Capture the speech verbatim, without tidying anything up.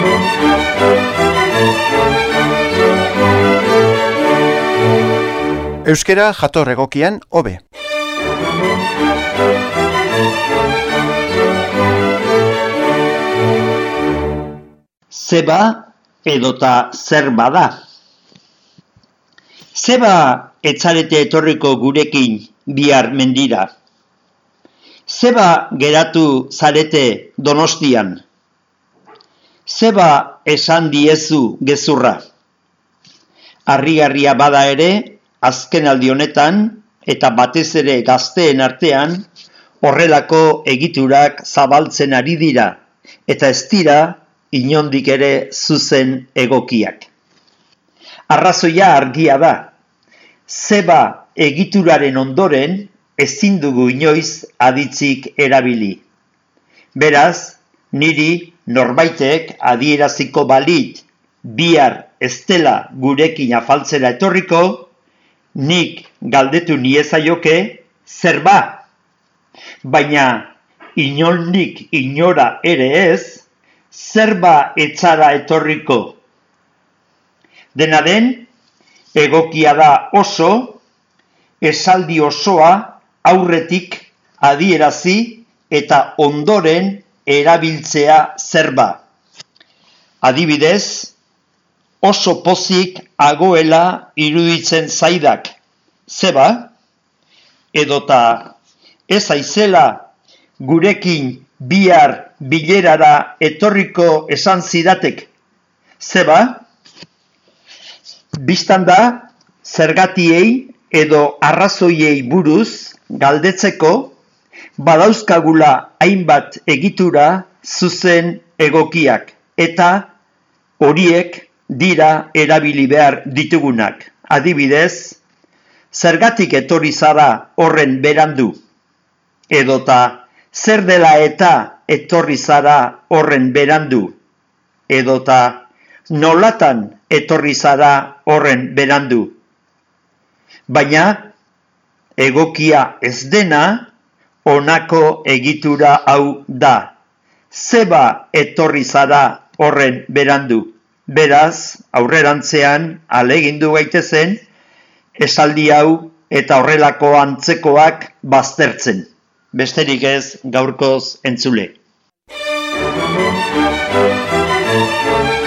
Euskera jator egokian hobe. Zeba edota zer bada. Zeba etzarete etorriko gurekin bihar mendira. Zeba geratu zarete Donostian. Zeba esan diezu gezurra. Harrigarria bada ere, azken aldi honetan, eta batez ere gazteen artean, horrelako egiturak zabaltzen ari dira, eta ez dira inondik ere zuzen egokiak. Arrazoia argia da, zeba egituraren ondoren ezin dugu inoiz aditzik erabili. Beraz, niri norbaitek adieraziko balit, bihar ez dela gurekin afaltzera etorriko, nik galdetu niezaioke zer ba, baina inondik inora ere ez, zer ba etzara etorriko. Dena den, egokia da oso, esaldi osoa aurretik adierazi eta ondoren erabiltzea zer ba. Adibidez, oso pozik agoela iruditzen zaidak, zeba, edota ez aizela gurekin bihar bilerara etorriko esan zidatek, zeba, bistan da zergatiei edo arrazoiei buruz galdetzeko badauzkagula hainbat egitura zuzen egokiak, eta horiek dira erabili behar ditugunak. Adibidez, zergatik etorri zara horren berandu, edota zer dela eta etorri zara horren berandu, edota nolatan etorri zara horren berandu. Baina, egokia ez dena, honako egitura hau da. Zeba etorri zara horren berandu. Beraz, aurrerantzean ahalegindu gaitezen, esaldi hau eta horrelako antzekoak baztertzen. Besterik ez gaurkoz entzule.